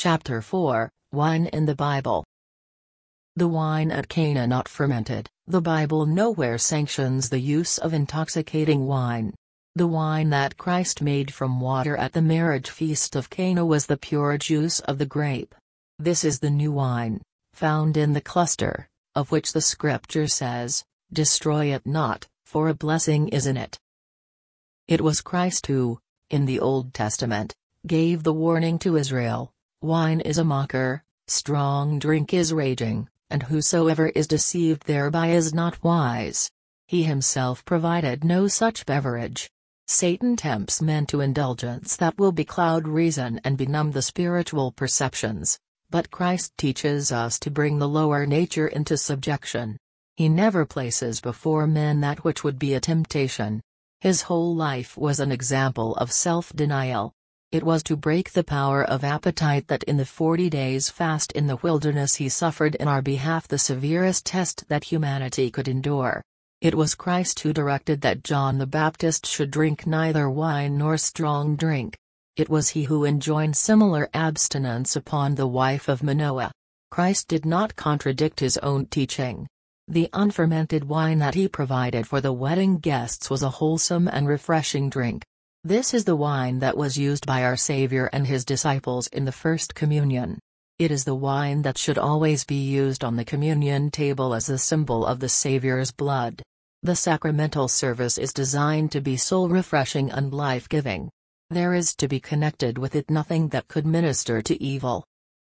Chapter 4, Wine in the Bible. The wine at Cana not fermented. The Bible nowhere sanctions the use of intoxicating wine. The wine that Christ made from water at the marriage feast of Cana was the pure juice of the grape. This is the new wine, found in the cluster, of which the Scripture says, "Destroy it not, for a blessing is in it." It was Christ who, in the Old Testament, gave the warning to Israel, "Wine is a mocker, strong drink is raging, and whosoever is deceived thereby is not wise." He himself provided no such beverage. Satan tempts men to indulgence that will becloud reason and benumb the spiritual perceptions, but Christ teaches us to bring the lower nature into subjection. He never places before men that which would be a temptation. His whole life was an example of self-denial. It was to break the power of appetite that in the 40 days fast in the wilderness he suffered in our behalf the severest test that humanity could endure. It was Christ who directed that John the Baptist should drink neither wine nor strong drink. It was he who enjoined similar abstinence upon the wife of Manoah. Christ did not contradict his own teaching. The unfermented wine that he provided for the wedding guests was a wholesome and refreshing drink. This is the wine that was used by our Savior and his disciples in the First Communion. It is the wine that should always be used on the communion table as a symbol of the Savior's blood. The sacramental service is designed to be soul-refreshing and life-giving. There is to be connected with it nothing that could minister to evil.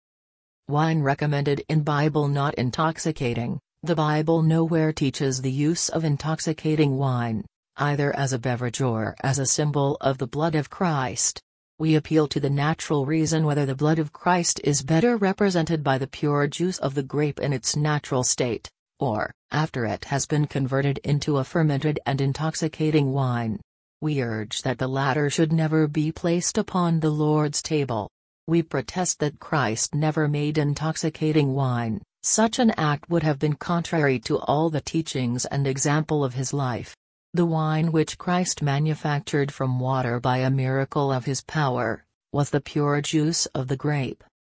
Wine recommended in Bible not intoxicating. The Bible nowhere teaches the use of intoxicating wine, either as a beverage or as a symbol of the blood of Christ. We appeal to the natural reason whether the blood of Christ is better represented by the pure juice of the grape in its natural state, or, after it has been converted into a fermented and intoxicating wine. We urge that the latter should never be placed upon the Lord's table. We protest that Christ never made intoxicating wine. Such an act would have been contrary to all the teachings and example of his life. The wine which Christ manufactured from water by a miracle of his power, was the pure juice of the grape.